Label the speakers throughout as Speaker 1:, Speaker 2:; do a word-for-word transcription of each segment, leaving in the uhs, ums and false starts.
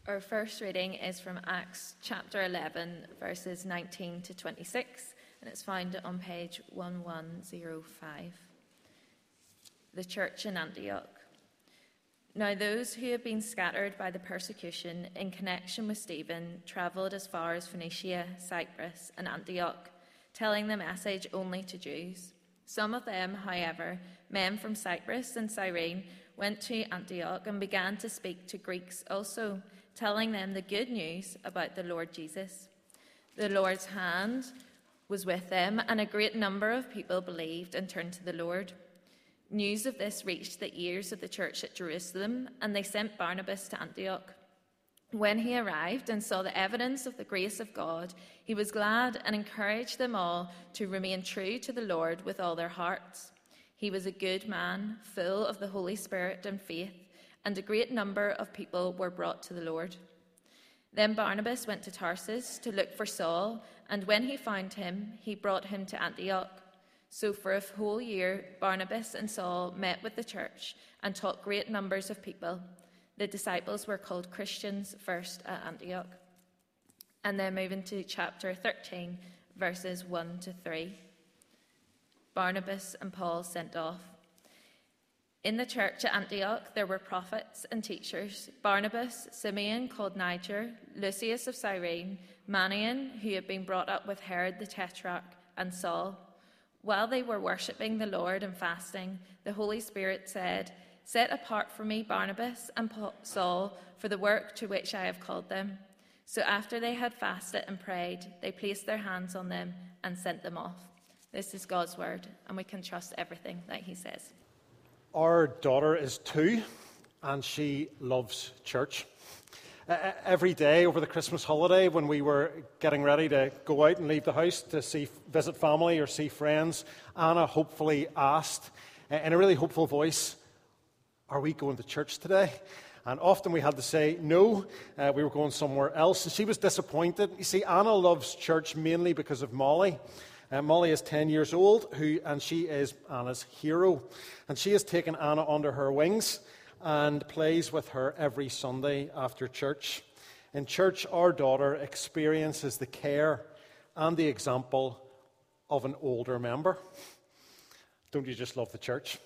Speaker 1: Our first reading is from Acts chapter eleven, verses nineteen to twenty-six, and it's found on page eleven oh five. The church in Antioch. Now those who had been scattered by the persecution in connection with Stephen travelled as far as Phoenicia, Cyprus, and Antioch, telling the message only to Jews. Some of them, however, men from Cyprus and Cyrene, went to Antioch and began to speak to Greeks also, telling them the good news about the Lord Jesus. The Lord's hand was with them, and a great number of people believed and turned to the Lord. News of this reached the ears of the church at Jerusalem, and they sent Barnabas to Antioch. When he arrived and saw the evidence of the grace of God, he was glad and encouraged them all to remain true to the Lord with all their hearts. He was a good man, full of the Holy Spirit and faith, and a great number of people were brought to the Lord. Then Barnabas went to Tarsus to look for Saul, and when he found him, he brought him to Antioch. So for a whole year, Barnabas and Saul met with the church and taught great numbers of people. The disciples were called Christians first at Antioch. And then moving to chapter thirteen, verses one to three. Barnabas and Paul sent off. In the church at Antioch there were prophets and teachers: Barnabas, Simeon called Niger, Lucius of Cyrene, Manaen, who had been brought up with Herod the Tetrarch, and Saul. While they were worshipping the Lord and fasting, the Holy Spirit said, "Set apart for me Barnabas and Saul for the work to which I have called them." So after they had fasted and prayed, they placed their hands on them and sent them off. This is God's word, and we can trust everything that he says.
Speaker 2: Our daughter is two, and she loves church. Uh, every day over the Christmas holiday, when we were getting ready to go out and leave the house to see visit family or see friends, Anna hopefully asked, uh, in a really hopeful voice, "Are we going to church today?" And often we had to say no, uh, we were going somewhere else, and she was disappointed. You see, Anna loves church mainly because of Molly. Uh, Molly is ten years old, who, and she is Anna's hero. And she has taken Anna under her wings and plays with her every Sunday after church. In church, our daughter experiences the care and the example of an older member. Don't you just love the church?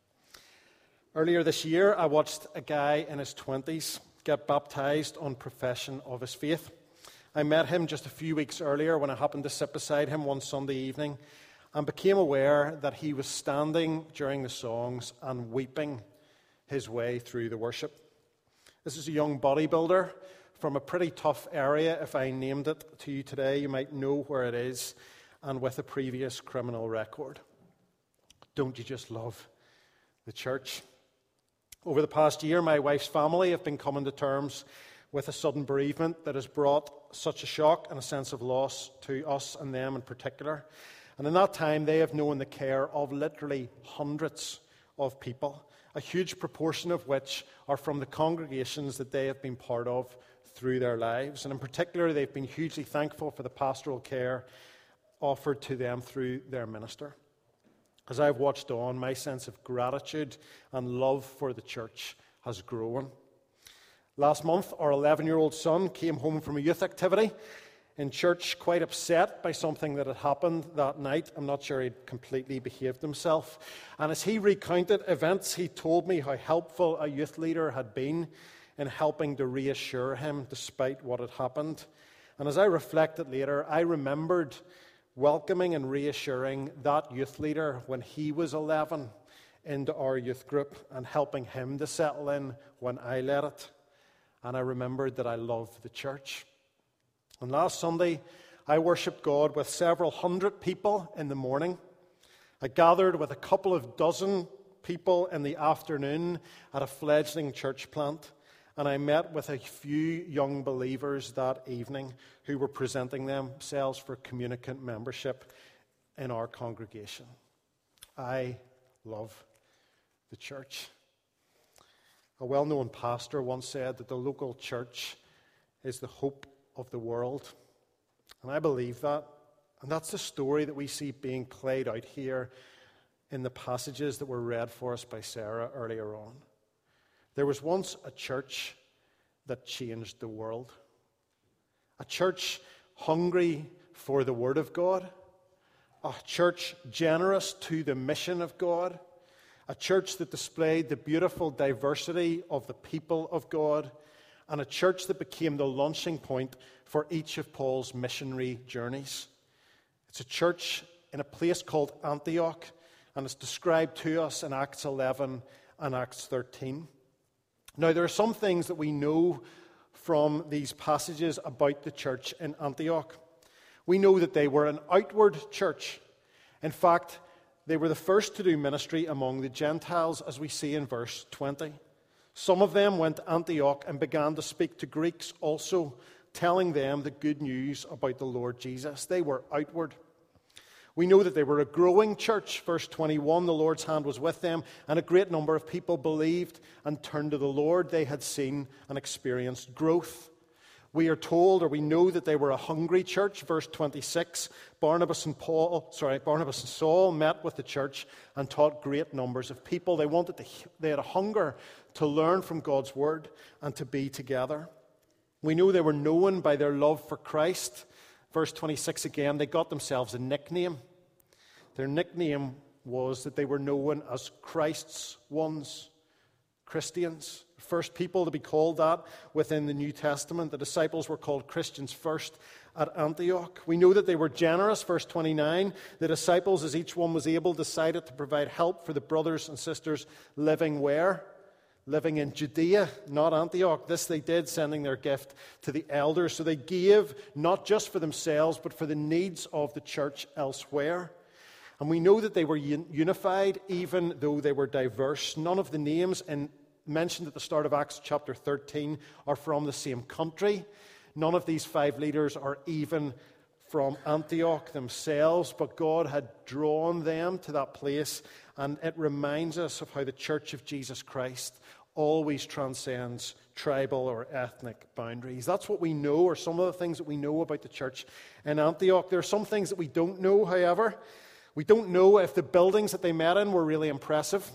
Speaker 2: Earlier this year, I watched a guy in his twenties get baptized on profession of his faith. I met him just a few weeks earlier when I happened to sit beside him one Sunday evening and became aware that he was standing during the songs and weeping his way through the worship. This is a young bodybuilder from a pretty tough area. If I named it to you today, you might know where it is, and with a previous criminal record. Don't you just love the church? Over the past year, my wife's family have been coming to terms with a sudden bereavement that has brought such a shock and a sense of loss to us and them in particular. And in that time, they have known the care of literally hundreds of people, a huge proportion of which are from the congregations that they have been part of through their lives. And in particular, they've been hugely thankful for the pastoral care offered to them through their minister. As I've watched on, my sense of gratitude and love for the church has grown. Last month, our eleven-year-old son came home from a youth activity in church, quite upset by something that had happened that night. I'm not sure he'd completely behaved himself. And as he recounted events, he told me how helpful a youth leader had been in helping to reassure him despite what had happened. And as I reflected later, I remembered welcoming and reassuring that youth leader when he was eleven into our youth group and helping him to settle in when I led it. And I remembered that I love the church. And last Sunday, I worshipped God with several hundred people in the morning. I gathered with a couple of dozen people in the afternoon at a fledgling church plant. And I met with a few young believers that evening who were presenting themselves for communicant membership in our congregation. I love the church. A well-known pastor once said that the local church is the hope of the world. And I believe that. And that's the story that we see being played out here in the passages that were read for us by Sarah earlier on. There was once a church that changed the world. A church hungry for the Word of God. A church generous to the mission of God. A church that displayed the beautiful diversity of the people of God. And a church that became the launching point for each of Paul's missionary journeys. It's a church in a place called Antioch, and it's described to us in Acts eleven and Acts thirteen. Now, there are some things that we know from these passages about the church in Antioch. We know that they were an outward church. In fact, they were the first to do ministry among the Gentiles, as we see in verse twenty. Some of them went to Antioch and began to speak to Greeks also, telling them the good news about the Lord Jesus. They were outward. We know that they were a growing church. Verse twenty-one, the Lord's hand was with them, and a great number of people believed and turned to the Lord. They had seen and experienced growth. We are told, or we know, that they were a hungry church. Verse twenty-six, Barnabas and Paul, sorry, Barnabas and Saul met with the church and taught great numbers of people. They wanted to, they had a hunger to learn from God's word and to be together. We know they were known by their love for Christ. Verse twenty-six again, they got themselves a nickname. Their nickname was that they were known as Christ's ones, Christians. First people to be called that within the New Testament. The disciples were called Christians first at Antioch. We know that they were generous. Verse twenty-nine, the disciples, as each one was able, decided to provide help for the brothers and sisters living where? Living in Judea, not Antioch. This they did, sending their gift to the elders. So they gave not just for themselves, but for the needs of the church elsewhere. And we know that they were unified, even though they were diverse. None of the names in, mentioned at the start of Acts chapter thirteen are from the same country. None of these five leaders are even from Antioch themselves, but God had drawn them to that place, and it reminds us of how the Church of Jesus Christ always transcends tribal or ethnic boundaries. That's what we know, or some of the things that we know about the church in Antioch. There are some things that we don't know, however. We don't know if the buildings that they met in were really impressive.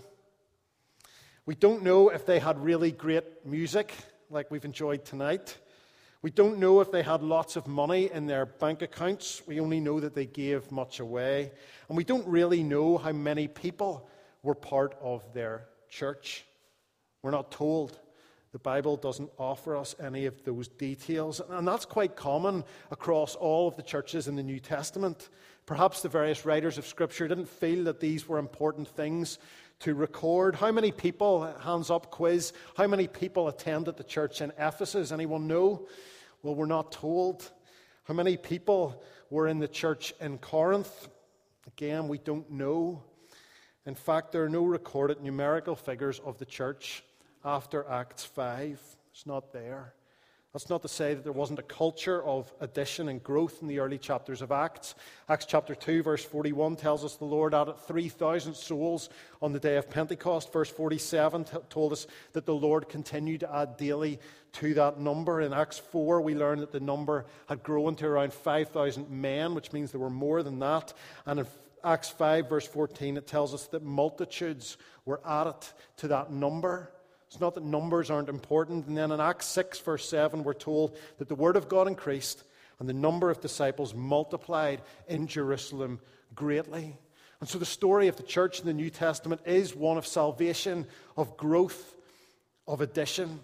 Speaker 2: We don't know if they had really great music, like we've enjoyed tonight. We don't know if they had lots of money in their bank accounts. We only know that they gave much away. And we don't really know how many people were part of their church. We're not told. The Bible doesn't offer us any of those details. And that's quite common across all of the churches in the New Testament. Perhaps the various writers of Scripture didn't feel that these were important things to record. How many people, hands up quiz, how many people attended the church in Ephesus? Anyone know? Well, we're not told. How many people were in the church in Corinth? Again, we don't know. In fact, there are no recorded numerical figures of the church after Acts five. It's not there. That's not to say that there wasn't a culture of addition and growth in the early chapters of Acts. Acts chapter two, verse forty-one tells us the Lord added three thousand souls on the day of Pentecost. Verse forty-seven t- told us that the Lord continued to add daily to that number. In Acts four, we learn that the number had grown to around five thousand men, which means there were more than that. And in Acts five, verse fourteen, it tells us that multitudes were added to that number. It's not that numbers aren't important. And then in Acts six, verse seven, we're told that the word of God increased and the number of disciples multiplied in Jerusalem greatly. And so the story of the church in the New Testament is one of salvation, of growth, of addition.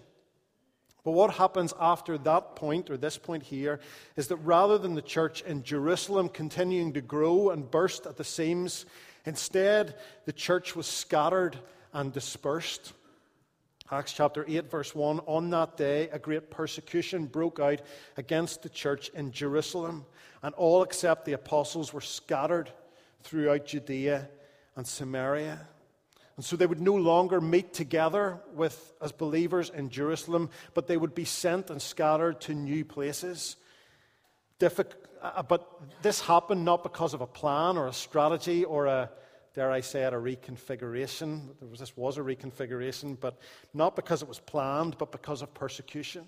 Speaker 2: But what happens after that point, or this point here, is that rather than the church in Jerusalem continuing to grow and burst at the seams, instead the church was scattered and dispersed. Acts chapter eight, verse one, on that day a great persecution broke out against the church in Jerusalem, and all except the apostles were scattered throughout Judea and Samaria. And so they would no longer meet together with as believers in Jerusalem, but they would be sent and scattered to new places. Diffic- but this happened not because of a plan or a strategy or a, dare I say it, a reconfiguration. There was, this was a reconfiguration, but not because it was planned, but because of persecution.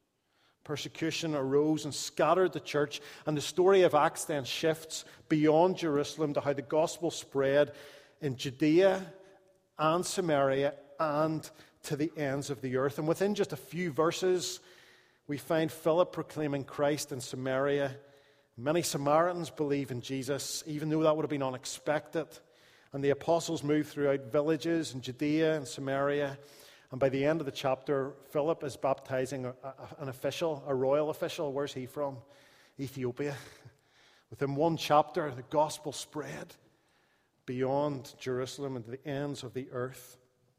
Speaker 2: Persecution arose and scattered the church, and the story of Acts then shifts beyond Jerusalem to how the gospel spread in Judea and Samaria and to the ends of the earth. And within just a few verses We find Philip proclaiming Christ in Samaria. Many Samaritans believe in Jesus, even though that would have been unexpected. And the apostles move throughout villages in Judea and Samaria. And by the end of the chapter, Philip is baptizing a, a, an official, a royal official. Where's he from? Ethiopia. Within one chapter, the gospel spread beyond Jerusalem and to the ends of the earth.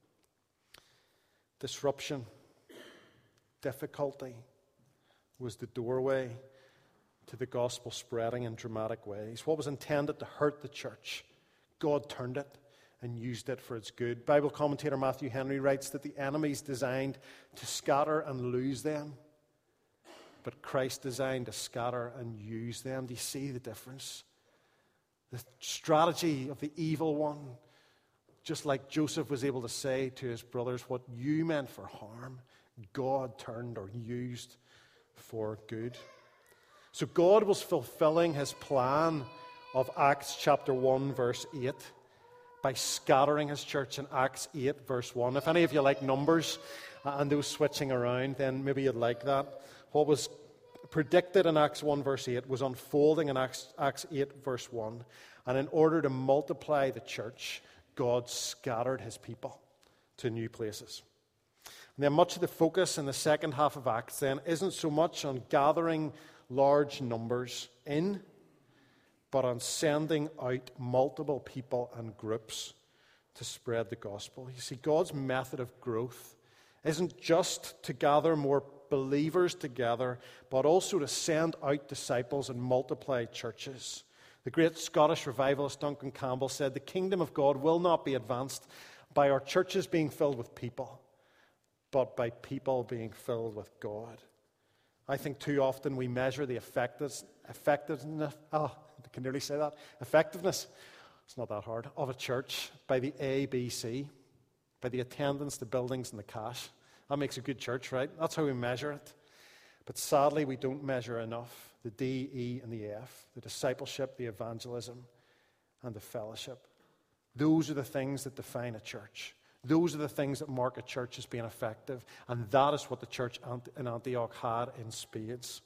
Speaker 2: Disruption, difficulty was the doorway to the gospel spreading in dramatic ways. What was intended to hurt the church, God turned it and used it for its good. Bible commentator Matthew Henry writes that the enemy's designed to scatter and lose them, but Christ designed to scatter and use them. Do you see the difference? The strategy of the evil one, just like Joseph was able to say to his brothers, what you meant for harm, God turned or used for good. So God was fulfilling his plan of Acts chapter one, verse eight, by scattering his church in Acts eight, verse one. If any of you like numbers and those switching around, then maybe you'd like that. What was predicted in Acts one, verse eight, was unfolding in Acts, Acts eight, verse one. And in order to multiply the church, God scattered his people to new places. And then much of the focus in the second half of Acts then isn't so much on gathering large numbers in, but on sending out multiple people and groups to spread the gospel. You see, God's method of growth isn't just to gather more believers together, but also to send out disciples and multiply churches. The great Scottish revivalist Duncan Campbell said, "The kingdom of God will not be advanced by our churches being filled with people, but by people being filled with God." I think too often we measure the effectiveness, effectiveness oh, I can nearly say that, effectiveness, it's not that hard, of a church by the A B C, by the attendance, the buildings, and the cash. That makes a good church, right? That's how we measure it. But sadly, we don't measure enough the D, E, and the F, the discipleship, the evangelism, and the fellowship. Those are the things that define a church. Those are the things that mark a church as being effective. And that is what the church in Antioch had in spades.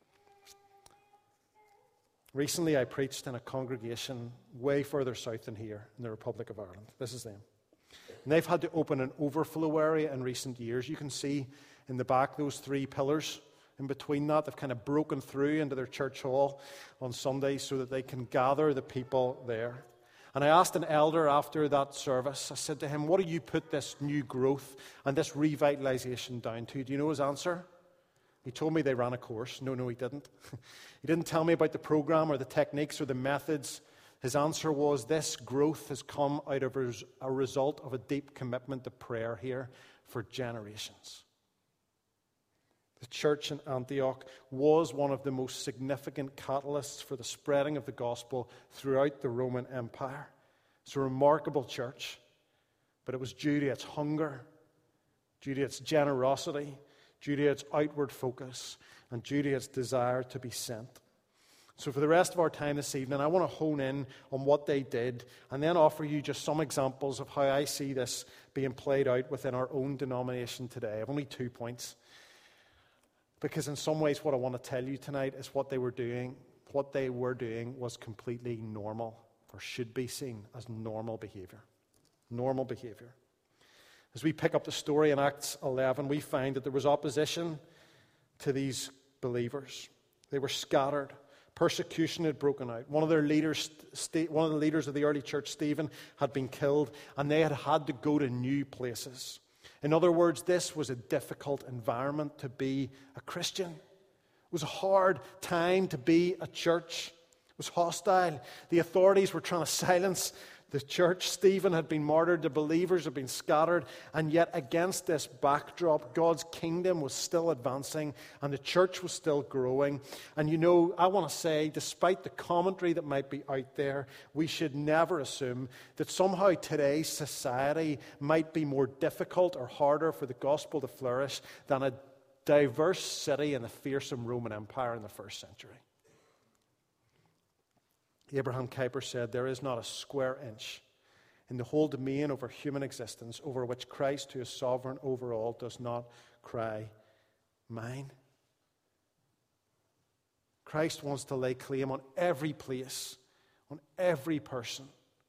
Speaker 2: Recently, I preached in a congregation way further south than here in the Republic of Ireland. This is them. And they've had to open an overflow area in recent years. You can see in the back those three pillars. In between that, they've kind of broken through into their church hall on Sundays so that they can gather the people there. And I asked an elder after that service, I said to him, what do you put this new growth and this revitalization down to? Do you know his answer? He told me they ran a course. No, no, he didn't. He didn't tell me about the program or the techniques or the methods. His answer was, this growth has come out of a result of a deep commitment to prayer here for generations. The church in Antioch was one of the most significant catalysts for the spreading of the gospel throughout the Roman Empire. It's a remarkable church, but it was due to its hunger, due to its generosity, due to its outward focus, and due to its desire to be sent. So for the rest of our time this evening, I want to hone in on what they did and then offer you just some examples of how I see this being played out within our own denomination today. I have only two points. Because in some ways what I want to tell you tonight is what they were doing, what they were doing was completely normal, or should be seen as normal behavior. Normal behavior. As we pick up the story in Acts eleven, we find that there was opposition to these believers. They were scattered. Persecution had broken out. One of their leaders, one of the leaders of the early church, Stephen, had been killed, and they had had to go to new places. In other words, this was a difficult environment to be a Christian. It was a hard time to be a church. It was hostile. The authorities were trying to silence the church. Stephen had been martyred. The believers had been scattered. And yet against this backdrop, God's kingdom was still advancing and the church was still growing. And you know, I want to say, despite the commentary that might be out there, we should never assume that somehow today's society might be more difficult or harder for the gospel to flourish than a diverse city in the fearsome Roman Empire in the first century. Abraham Kuyper said, there is not a square inch in the whole domain over human existence over which Christ, who is sovereign over all, does not cry, mine. Christ wants to lay claim on every place, on every person,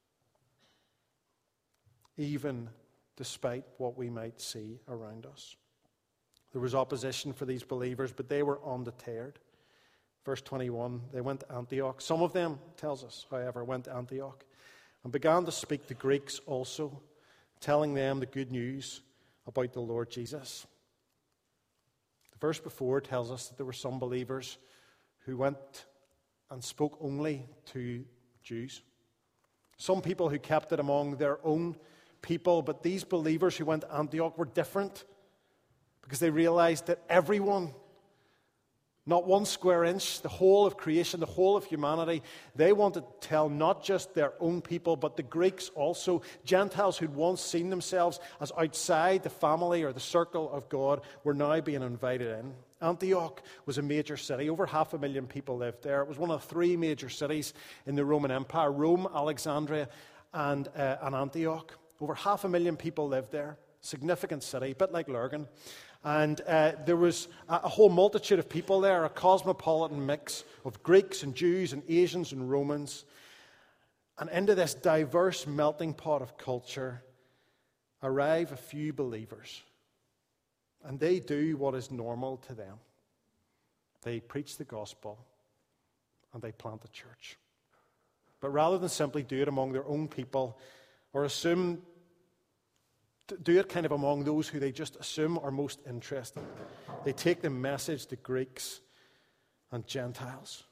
Speaker 2: even despite what we might see around us. There was opposition for these believers, but they were undeterred. Verse twenty-one, they went to Antioch. Some of them, tells us, however, went to Antioch and began to speak to Greeks also, telling them the good news about the Lord Jesus. The verse before tells us that there were some believers who went and spoke only to Jews. Some people who kept it among their own people, but these believers who went to Antioch were different because they realized that everyone, not one square inch, the whole of creation, the whole of humanity, they wanted to tell not just their own people, but the Greeks also. Gentiles who'd once seen themselves as outside the family or the circle of God were now being invited in. Antioch was a major city. Over half a million people lived there. It was one of three major cities in the Roman Empire: Rome, Alexandria, and, uh, and Antioch. Over half a million people lived there. Significant city, a bit like Lurgan. And uh, there was a, a whole multitude of people there, a cosmopolitan mix of Greeks and Jews and Asians and Romans. And into this diverse melting pot of culture arrive a few believers. And they do what is normal to them. They preach the gospel and they plant a church. But rather than simply do it among their own people or assume do it kind of among those who they just assume are most interested, they take the message to Greeks and Gentiles.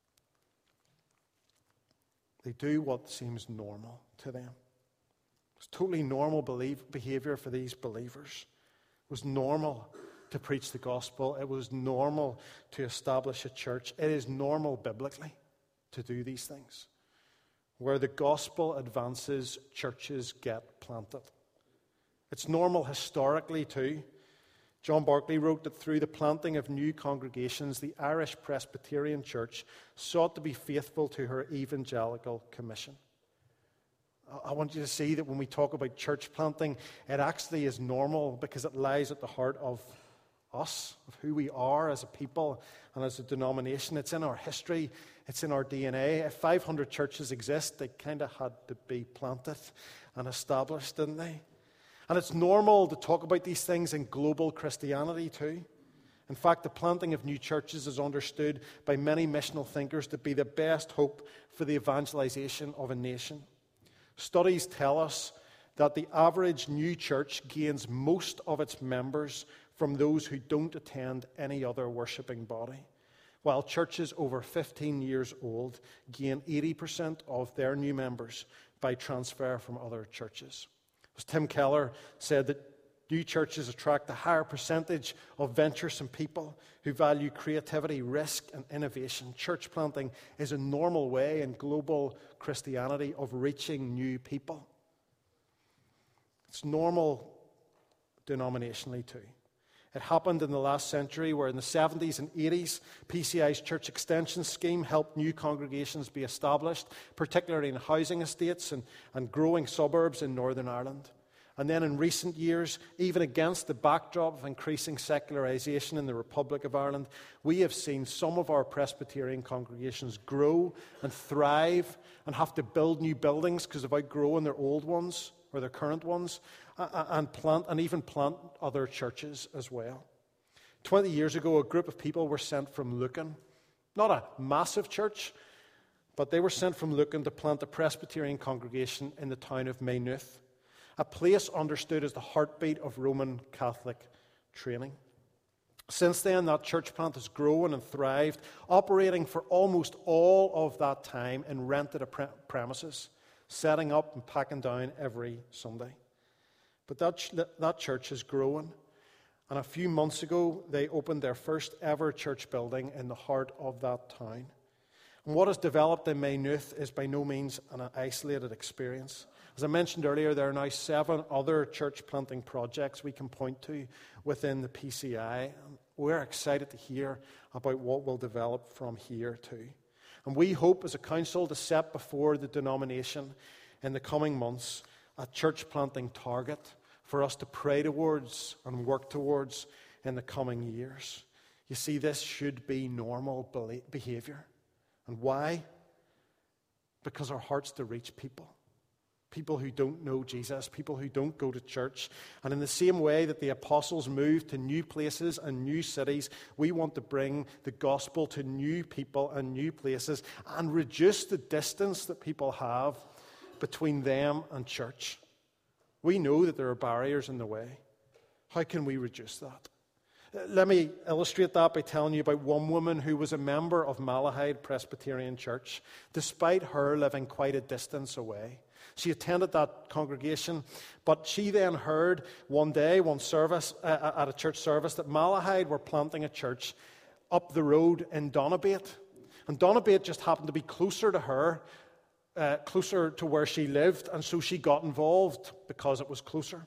Speaker 2: They do what seems normal to them. It's totally normal believe, behavior for these believers. It was normal to preach the gospel. It was normal to establish a church. It is normal biblically to do these things. Where the gospel advances, churches get planted. It's normal historically too. John Barclay wrote that through the planting of new congregations, the Irish Presbyterian Church sought to be faithful to her evangelical commission. I want you to see that when we talk about church planting, it actually is normal because it lies at the heart of us, of who we are as a people and as a denomination. It's in our history. It's in our D N A. If five hundred churches exist, they kind of had to be planted and established, didn't they? And it's normal to talk about these things in global Christianity too. In fact, the planting of new churches is understood by many missional thinkers to be the best hope for the evangelization of a nation. Studies tell us that the average new church gains most of its members from those who don't attend any other worshiping body, while churches over fifteen years old gain eighty percent of their new members by transfer from other churches. As Tim Keller said, that new churches attract a higher percentage of venturesome people who value creativity, risk, and innovation. Church planting is a normal way in global Christianity of reaching new people. It's normal denominationally too. It happened in the last century where in the seventies and eighties, P C I's church extension scheme helped new congregations be established, particularly in housing estates and, and growing suburbs in Northern Ireland. And then in recent years, even against the backdrop of increasing secularization in the Republic of Ireland, we have seen some of our Presbyterian congregations grow and thrive and have to build new buildings because of outgrowing their old ones or their current ones, and plant and even plant other churches as well. Twenty years ago, a group of people were sent from Lucan, not a massive church, but they were sent from Lucan to plant a Presbyterian congregation in the town of Maynooth, a place understood as the heartbeat of Roman Catholic training. Since then, that church plant has grown and thrived, operating for almost all of that time in rented premises, setting up and packing down every Sunday. But that, ch- that church is growing. And a few months ago, they opened their first ever church building in the heart of that town. And what has developed in Maynooth is by no means an isolated experience. As I mentioned earlier, there are now seven other church planting projects we can point to within the P C I. And we're excited to hear about what will develop from here too. And we hope as a council to set before the denomination in the coming months a church planting target for us to pray towards and work towards in the coming years. You see, this should be normal behavior. And why? Because our heart's to reach people. People who don't know Jesus, people who don't go to church. And in the same way that the apostles moved to new places and new cities, we want to bring the gospel to new people and new places and reduce the distance that people have between them and church. We know that there are barriers in the way. How can we reduce that? Let me illustrate that by telling you about one woman who was a member of Malahide Presbyterian Church, despite her living quite a distance away. She attended that congregation, but she then heard one day, one service, uh, at a church service, that Malahide were planting a church up the road in Donabate. And Donabate just happened to be closer to her, uh, closer to where she lived, and so she got involved because it was closer.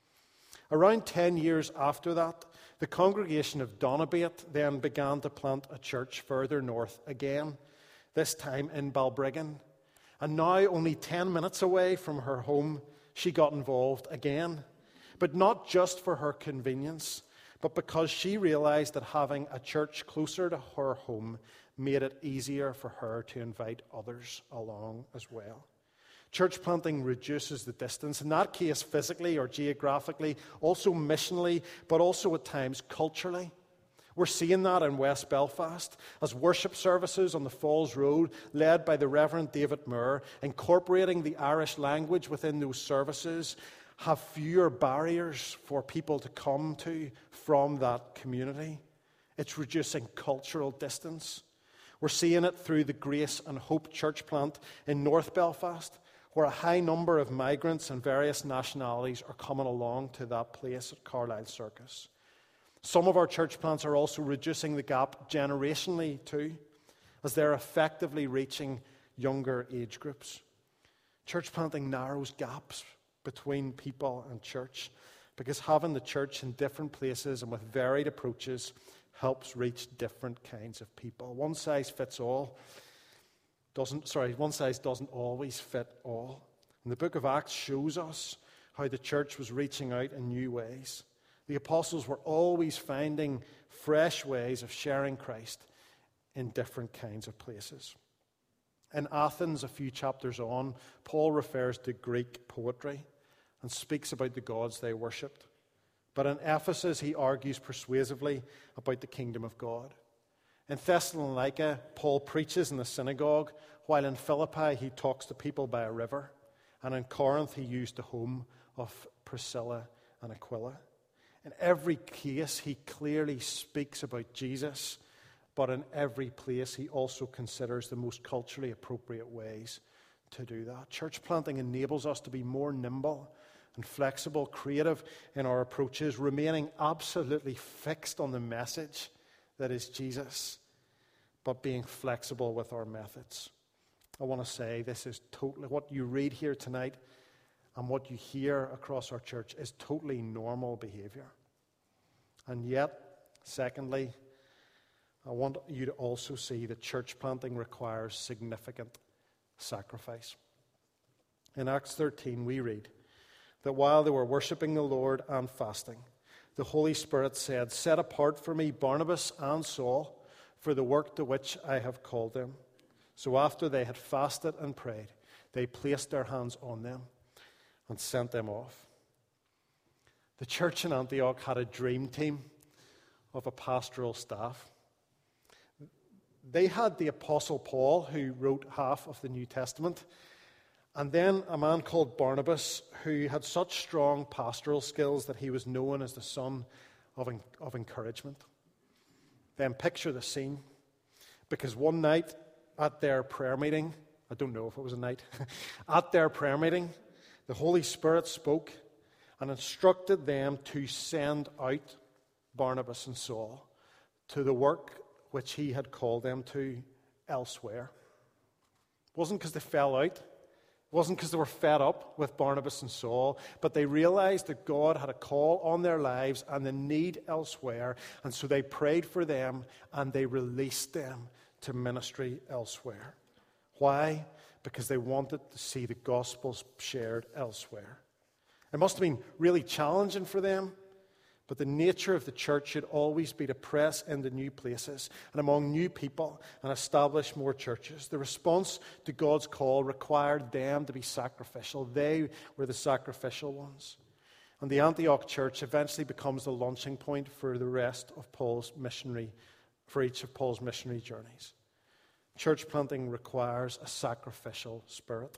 Speaker 2: Around ten years after that, the congregation of Donabate then began to plant a church further north again, this time in Balbriggan. And now, only ten minutes away from her home, she got involved again. But not just for her convenience, but because she realized that having a church closer to her home made it easier for her to invite others along as well. Church planting reduces the distance, in that case physically or geographically, also missionally, but also at times culturally. We're seeing that in West Belfast as worship services on the Falls Road, led by the Reverend David Moore, incorporating the Irish language within those services, have fewer barriers for people to come to from that community. It's reducing cultural distance. We're seeing it through the Grace and Hope church plant in North Belfast, where a high number of migrants and various nationalities are coming along to that place at Carlisle Circus. Some of our church plants are also reducing the gap generationally too, as they're effectively reaching younger age groups. Church planting narrows gaps between people and church, because having the church in different places and with varied approaches helps reach different kinds of people. One size fits all doesn't, sorry, one size doesn't always fit all. And the book of Acts shows us how the church was reaching out in new ways. The apostles were always finding fresh ways of sharing Christ in different kinds of places. In Athens, a few chapters on, Paul refers to Greek poetry and speaks about the gods they worshipped. But in Ephesus, he argues persuasively about the kingdom of God. In Thessalonica, Paul preaches in the synagogue, while in Philippi, he talks to people by a river. And in Corinth, he used the home of Priscilla and Aquila. In every case, he clearly speaks about Jesus, but in every place, he also considers the most culturally appropriate ways to do that. Church planting enables us to be more nimble and flexible, creative in our approaches, remaining absolutely fixed on the message that is Jesus, but being flexible with our methods. I want to say this is totally, what you read here tonight and what you hear across our church is totally normal behavior. And yet, secondly, I want you to also see that church planting requires significant sacrifice. In Acts thirteen, we read that while they were worshiping the Lord and fasting, the Holy Spirit said, "Set apart for me Barnabas and Saul for the work to which I have called them." So after they had fasted and prayed, they placed their hands on them and sent them off. The church in Antioch had a dream team of a pastoral staff. They had the Apostle Paul, who wrote half of the New Testament, and then a man called Barnabas, who had such strong pastoral skills that he was known as the son of, of encouragement. Then picture the scene, because one night at their prayer meeting, I don't know if it was a night, at their prayer meeting, the Holy Spirit spoke and instructed them to send out Barnabas and Saul to the work which he had called them to elsewhere. It wasn't because they fell out. It wasn't because they were fed up with Barnabas and Saul, but they realized that God had a call on their lives and the need elsewhere, and so they prayed for them and they released them to ministry elsewhere. Why? Because they wanted to see the gospel shared elsewhere. It must have been really challenging for them, But the nature of the church should always be to press into new places and among new people and establish more churches. The response to God's call required them to be sacrificial. They were the sacrificial ones. And the Antioch church eventually becomes the launching point for the rest of Paul's missionary, for each of Paul's missionary journeys. Church planting requires a sacrificial spirit.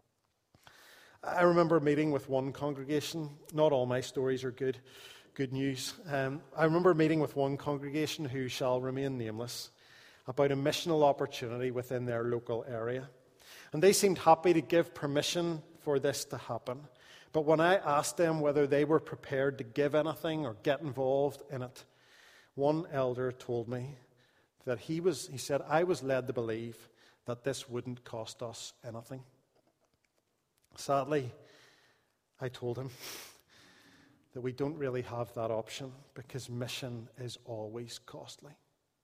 Speaker 2: I remember meeting with one congregation. Not all my stories are good. Good news. Um, I remember meeting with one congregation who shall remain nameless about a missional opportunity within their local area. And they seemed happy to give permission for this to happen. But when I asked them whether they were prepared to give anything or get involved in it, one elder told me that he was, he said, I was led to believe that this wouldn't cost us anything. Sadly, I told him that we don't really have that option because mission is always costly.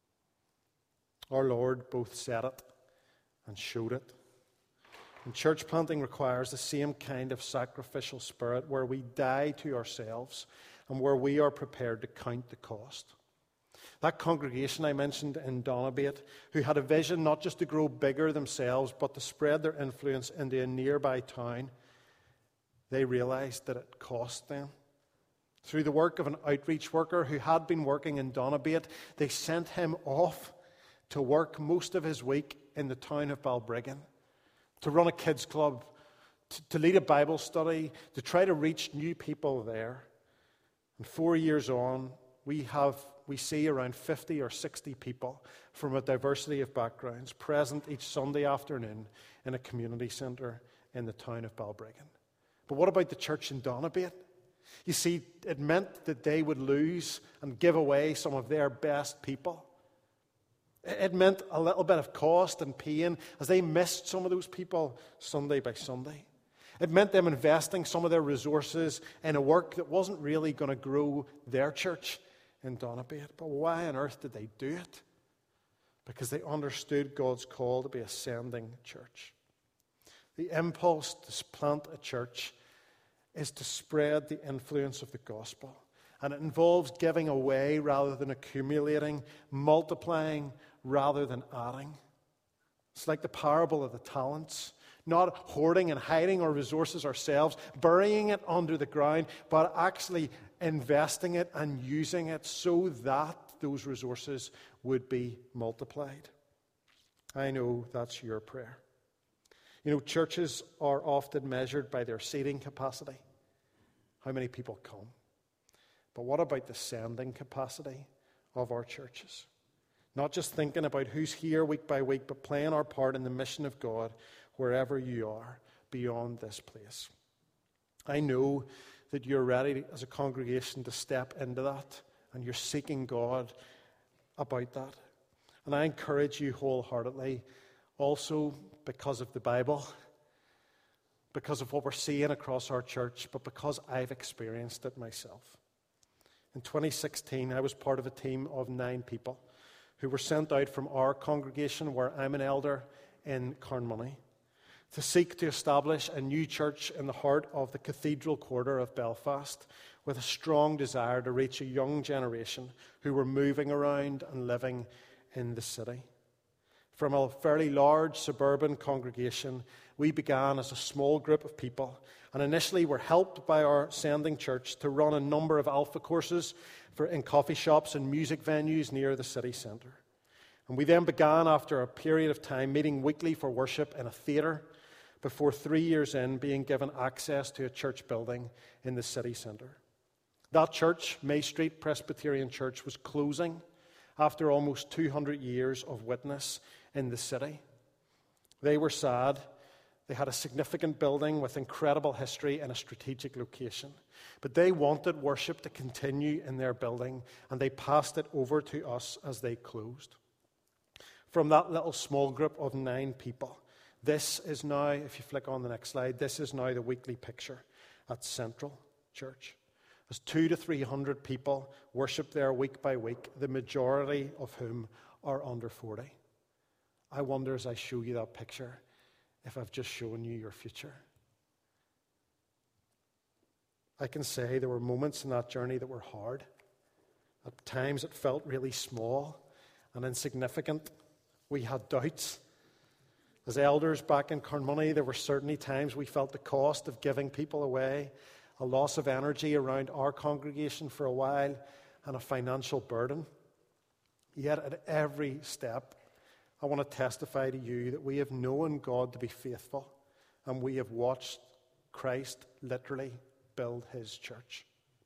Speaker 2: Our Lord both said it and showed it. And church planting requires the same kind of sacrificial spirit where we die to ourselves and where we are prepared to count the cost. That congregation I mentioned in Donabate, who had a vision not just to grow bigger themselves, but to spread their influence into a nearby town, they realized that it cost them. Through the work of an outreach worker who had been working in Donabate, they sent him off to work most of his week in the town of Balbriggan, to run a kids club, to, to lead a Bible study, to try to reach new people there. And four years on, we have we see around fifty or sixty people from a diversity of backgrounds present each Sunday afternoon in a community centre in the town of Balbriggan. But what about the church in Donabate? You see, it meant that they would lose and give away some of their best people. It meant a little bit of cost and pain as they missed some of those people Sunday by Sunday. It meant them investing some of their resources in a work that wasn't really going to grow their church in Donabate. But why on earth did they do it? Because they understood God's call to be a sending church. The impulse to plant a church is to spread the influence of the gospel. And it involves giving away rather than accumulating, multiplying rather than adding. It's like the parable of the talents. Not hoarding and hiding our resources ourselves, burying it under the ground, but actually investing it and using it so that those resources would be multiplied. I know that's your prayer. You know, churches are often measured by their seating capacity. How many people come? But what about the sending capacity of our churches? Not just thinking about who's here week by week, but playing our part in the mission of God wherever you are beyond this place. I know that you're ready as a congregation to step into that, and you're seeking God about that. And I encourage you wholeheartedly, also because of the Bible, because of what we're seeing across our church, but because I've experienced it myself. In twenty sixteen, I was part of a team of nine people who were sent out from our congregation, where I'm an elder, in Carnmoney, to seek to establish a new church in the heart of the cathedral quarter of Belfast, with a strong desire to reach a young generation who were moving around and living in the city. From a fairly large suburban congregation, we began as a small group of people, and initially were helped by our sending church to run a number of alpha courses for, in coffee shops and music venues near the city centre. And we then began, after a period of time, meeting weekly for worship in a theatre, before three years in being given access to a church building in the city centre. That church, May Street Presbyterian Church, was closing after almost two hundred years of witness in the city. They were sad. They had a significant building with incredible history and a strategic location. But they wanted worship to continue in their building, and they passed it over to us as they closed. From that little small group of nine people, this is now, if you flick on the next slide, this is now the weekly picture at Central Church. As two to three hundred people worship there week by week, the majority of whom are under forty. I wonder, as I show you that picture, if I've just shown you your future. I can say there were moments in that journey that were hard. At times it felt really small and insignificant. We had doubts. As elders back in Carnmoney, there were certainly times we felt the cost of giving people away, a loss of energy around our congregation for a while, and a financial burden. Yet at every step, I want to testify to you that we have known God to be faithful, and we have watched Christ literally build his church.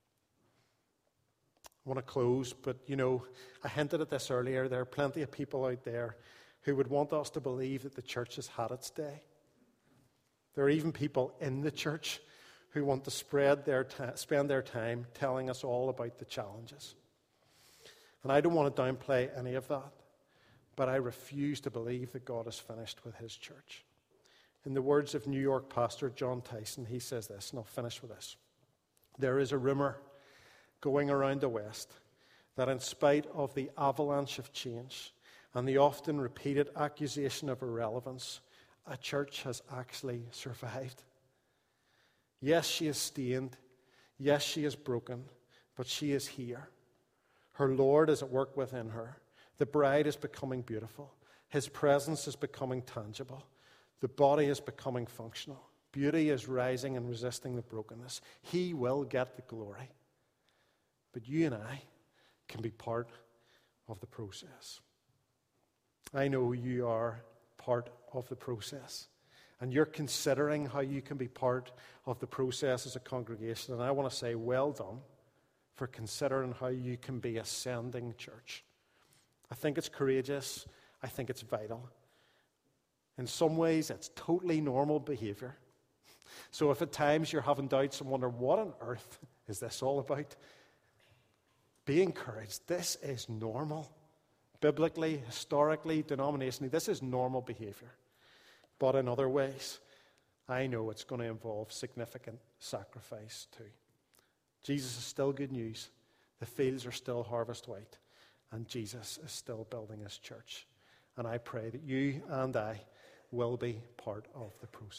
Speaker 2: I want to close, but you know, I hinted at this earlier. There are plenty of people out there who would want us to believe that the church has had its day. There are even people in the church who want to spread their ta- spend their time telling us all about the challenges. And I don't want to downplay any of that, but I refuse to believe that God is finished with his church. In the words of New York pastor John Tyson, he says this, and I'll finish with this. There is a rumor going around the West that in spite of the avalanche of change and the often repeated accusation of irrelevance, a church has actually survived. Yes, she is stained. Yes, she is broken, but she is here. Her Lord is at work within her. The bride is becoming beautiful. His presence is becoming tangible. The body is becoming functional. Beauty is rising and resisting the brokenness. He will get the glory. But you and I can be part of the process. I know you are part of the process. And you're considering how you can be part of the process as a congregation. And I want to say, well done for considering how you can be a sending church. I think it's courageous. I think it's vital. In some ways, it's totally normal behavior. So if at times you're having doubts and wonder, what on earth is this all about? Be encouraged. This is normal. Biblically, historically, denominationally, this is normal behavior. But in other ways, I know it's going to involve significant sacrifice too. Jesus is still good news. The fields are still harvest white. And Jesus is still building his church. And I pray that you and I will be part of the process.